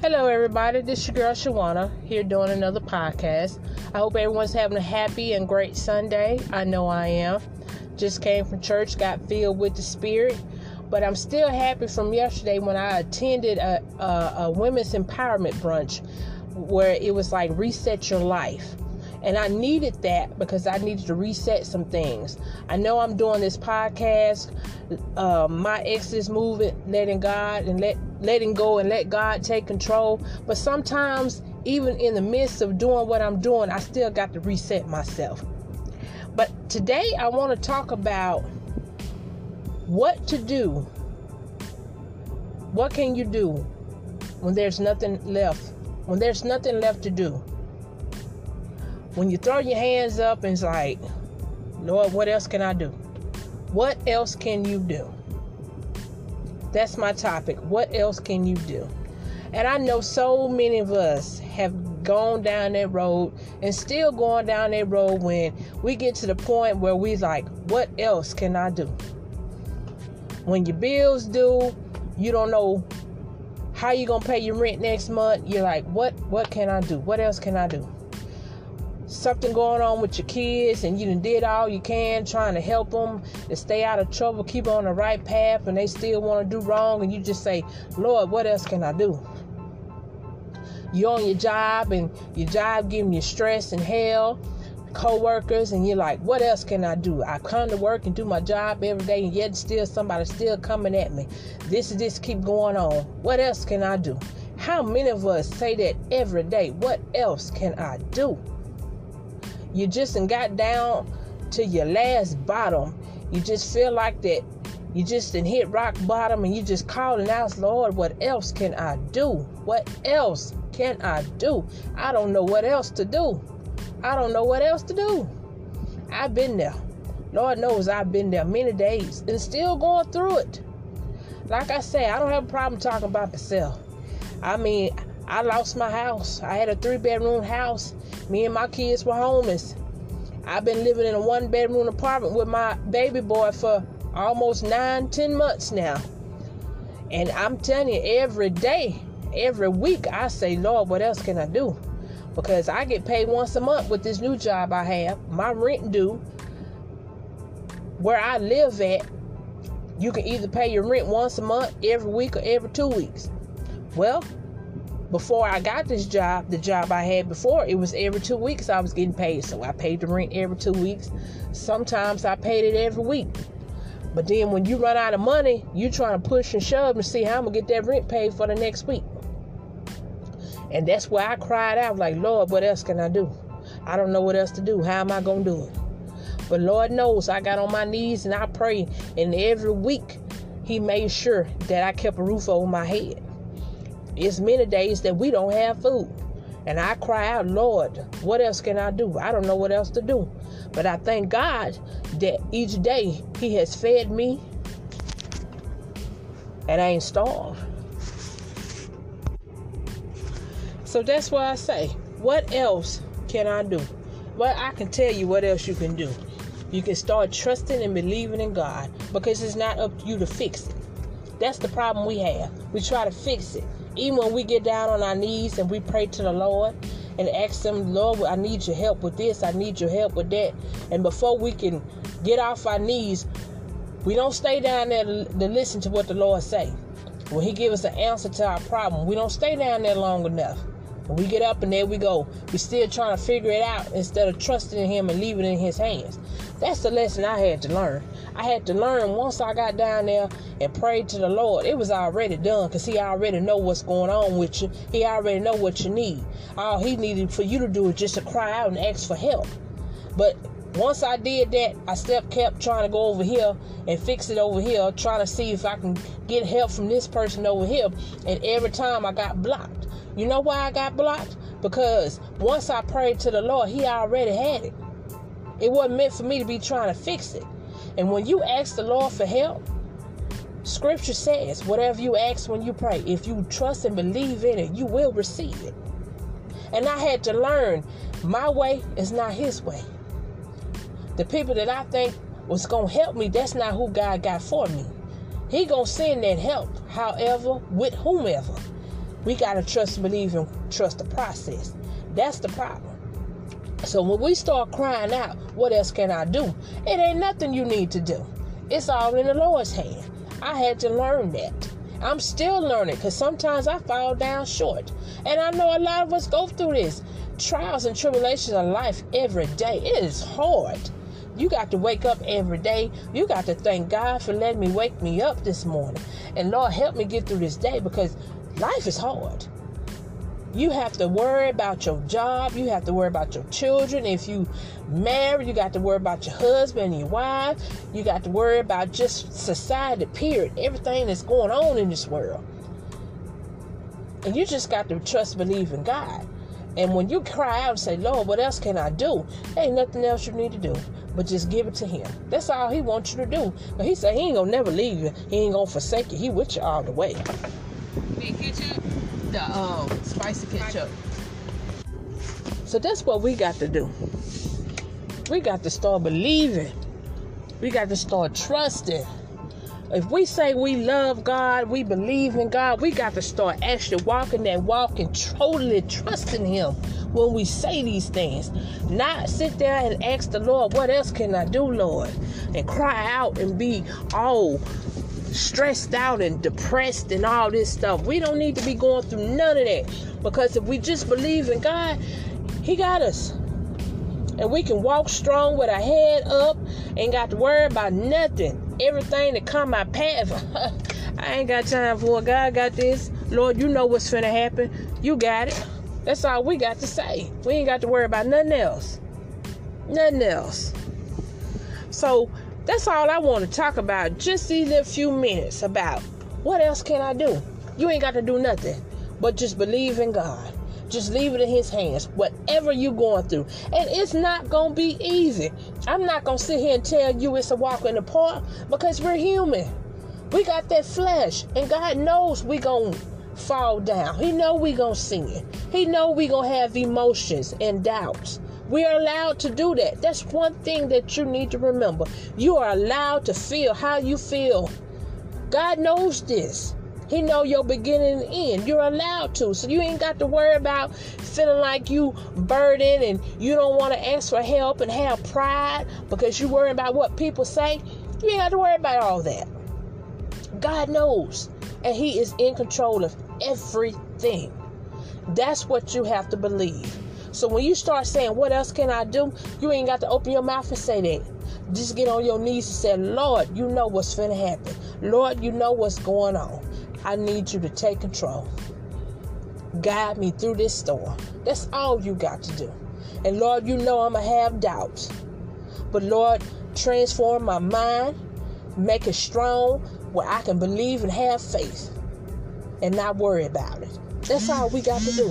Hello, everybody. This is your girl, Shawana, here doing another podcast. I hope everyone's having a happy and great Sunday. I know I am. Just came from church, got filled with the Spirit. But I'm still happy from yesterday when I attended a women's empowerment brunch where it was like reset your life. And I needed that because I needed to reset some things. I know I'm doing this podcast, my Exodus movement, letting go and let God take control. But sometimes, even in the midst of doing what I'm doing, I still got to reset myself. But today I want to talk about what to do. What can you do when there's nothing left? When there's nothing left to do? When you throw your hands up and it's like, Lord, what else can I do? What else can you do? That's my topic. What else can you do? And I know so many of us have gone down that road and still going down that road when we get to the point where we like, what else can I do? When your bills due, you don't know how you're going to pay your rent next month. You're like, what can I do? What else can I do? Something going on with your kids and you done did all you can trying to help them to stay out of trouble, keep on the right path, and they still want to do wrong, and you just say, Lord, what else can I do? You're on your job and your job giving you stress and hell, co-workers, and you're like, what else can I do? I come to work and do my job every day, and yet still somebody's still coming at me. This keep going on. What else can I do? How many of us say that every day? What else can I do? You just got down to your last bottom. You just feel like that. You just hit rock bottom and you just calling out, Lord, what else can I do? What else can I do? I don't know what else to do. I don't know what else to do. I've been there. Lord knows I've been there many days and still going through it. Like I say, I don't have a problem talking about myself. I mean, I lost my house. I had a 3-bedroom house. Me and my kids were homeless. I've been living in a 1-bedroom apartment with my baby boy for almost 9-10 months now. And I'm telling you, every day, every week, I say, Lord, what else can I do? Because I get paid once a month with this new job I have. My rent due. Where I live at, you can either pay your rent once a month, every week, or every 2 weeks. Well, before I got this job, the job I had before, it was every 2 weeks I was getting paid. So I paid the rent every 2 weeks. Sometimes I paid it every week. But then when you run out of money, you trying to push and shove to see how I'm going to get that rent paid for the next week. And that's where I cried out like, Lord, what else can I do? I don't know what else to do. How am I going to do it? But Lord knows I got on my knees and I prayed. And every week he made sure that I kept a roof over my head. It's many days that we don't have food. And I cry out, Lord, what else can I do? I don't know what else to do. But I thank God that each day he has fed me and I ain't starved. So that's why I say, what else can I do? Well, I can tell you what else you can do. You can start trusting and believing in God because it's not up to you to fix it. That's the problem we have. We try to fix it. Even when we get down on our knees and we pray to the Lord and ask him, Lord, I need your help with this. I need your help with that. And before we can get off our knees, we don't stay down there to listen to what the Lord say. When he gives us an answer to our problem, we don't stay down there long enough. When we get up and there we go. We're still trying to figure it out instead of trusting in him and leaving it in his hands. That's the lesson I had to learn. I had to learn once I got down there and prayed to the Lord. It was already done because he already know what's going on with you. He already know what you need. All he needed for you to do is just to cry out and ask for help. But once I did that, I kept trying to go over here and fix it over here, trying to see if I can get help from this person over here. And every time I got blocked. You know why I got blocked? Because once I prayed to the Lord, he already had it. It wasn't meant for me to be trying to fix it. And when you ask the Lord for help, Scripture says, whatever you ask when you pray, if you trust and believe in it, you will receive it. And I had to learn my way is not his way. The people that I think was going to help me, that's not who God got for me. He going to send that help, however, with whomever. We got to trust, believe, and trust the process. That's the problem. So when we start crying out, what else can I do? It ain't nothing you need to do. It's all in the Lord's hand. I had to learn that. I'm still learning because sometimes I fall down short. And I know a lot of us go through this. Trials and tribulations of life every day. It is hard. You got to wake up every day. You got to thank God for letting me wake me up this morning. And Lord, help me get through this day because life is hard. You have to worry about your job. You have to worry about your children. If you married, you got to worry about your husband and your wife. You got to worry about just society, period. Everything that's going on in this world. And you just got to trust, believe in God. And when you cry out and say, Lord, what else can I do? There ain't nothing else you need to do. But just give it to him. That's all he wants you to do. But he said he ain't going to never leave you. He ain't going to forsake you. He with you all the way. Big ketchup? The spicy ketchup. So that's what we got to do. We got to start believing. We got to start trusting. If we say we love God, we believe in God, we got to start actually walking that walk and totally trusting him when we say these things. Not sit there and ask the Lord, what else can I do, Lord? And cry out and be all stressed out and depressed and all this stuff. We don't need to be going through none of that. Because if we just believe in God, he got us. And we can walk strong with our head up. Ain't got to worry about nothing. Everything that come my path. I ain't got time for it. God got this. Lord, you know what's finna happen. You got it. That's all we got to say. We ain't got to worry about nothing else. Nothing else. So that's all I want to talk about. Just these little few minutes about what else can I do? You ain't got to do nothing. But just believe in God. Just leave it in his hands, whatever you're going through. And it's not going to be easy. I'm not going to sit here and tell you it's a walk in the park because we're human. We got that flesh. And God knows we're going to fall down. He know we're going to sin. He know we're going to have emotions and doubts. We are allowed to do that. That's one thing that you need to remember. You are allowed to feel how you feel. God knows this. He know your beginning and end. You're allowed to. So you ain't got to worry about feeling like you burdened and you don't want to ask for help and have pride because you worry about what people say. You ain't got to worry about all that. God knows. And he is in control of everything. That's what you have to believe. So when you start saying, what else can I do? You ain't got to open your mouth and say that. Just get on your knees and say, Lord, you know what's finna happen. Lord, you know what's going on. I need you to take control. Guide me through this storm. That's all you got to do. And Lord, you know I'm going to have doubts. But Lord, transform my mind. Make it strong where I can believe and have faith. And not worry about it. That's all we got to do.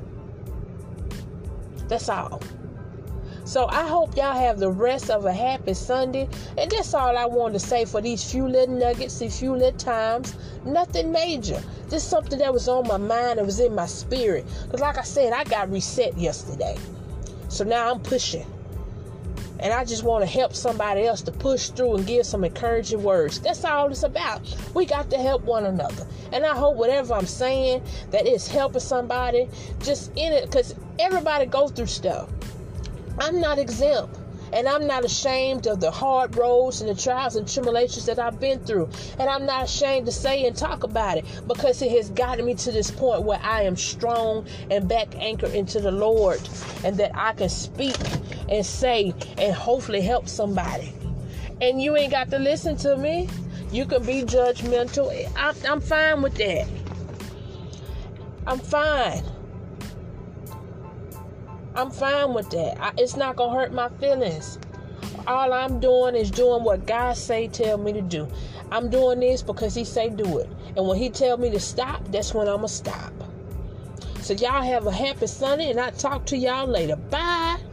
That's all. So I hope y'all have the rest of a happy Sunday. And that's all I wanted to say for these few little nuggets, these few little times. Nothing major. Just something that was on my mind and was in my spirit. Because like I said, I got reset yesterday. So now I'm pushing. And I just want to help somebody else to push through and give some encouraging words. That's all it's about. We got to help one another. And I hope whatever I'm saying that is helping somebody, just in it. Because everybody goes through stuff. I'm not exempt, and I'm not ashamed of the hard roads and the trials and tribulations that I've been through, and I'm not ashamed to say and talk about it because it has gotten me to this point where I am strong and back anchored into the Lord, and that I can speak and say and hopefully help somebody. And you ain't got to listen to me. You can be judgmental. I'm fine with that. I'm fine. I'm fine with that. It's not going to hurt my feelings. All I'm doing is doing what God say tell me to do. I'm doing this because he say do it. And when he tell me to stop, that's when I'm going to stop. So y'all have a happy Sunday, and I'll talk to y'all later. Bye.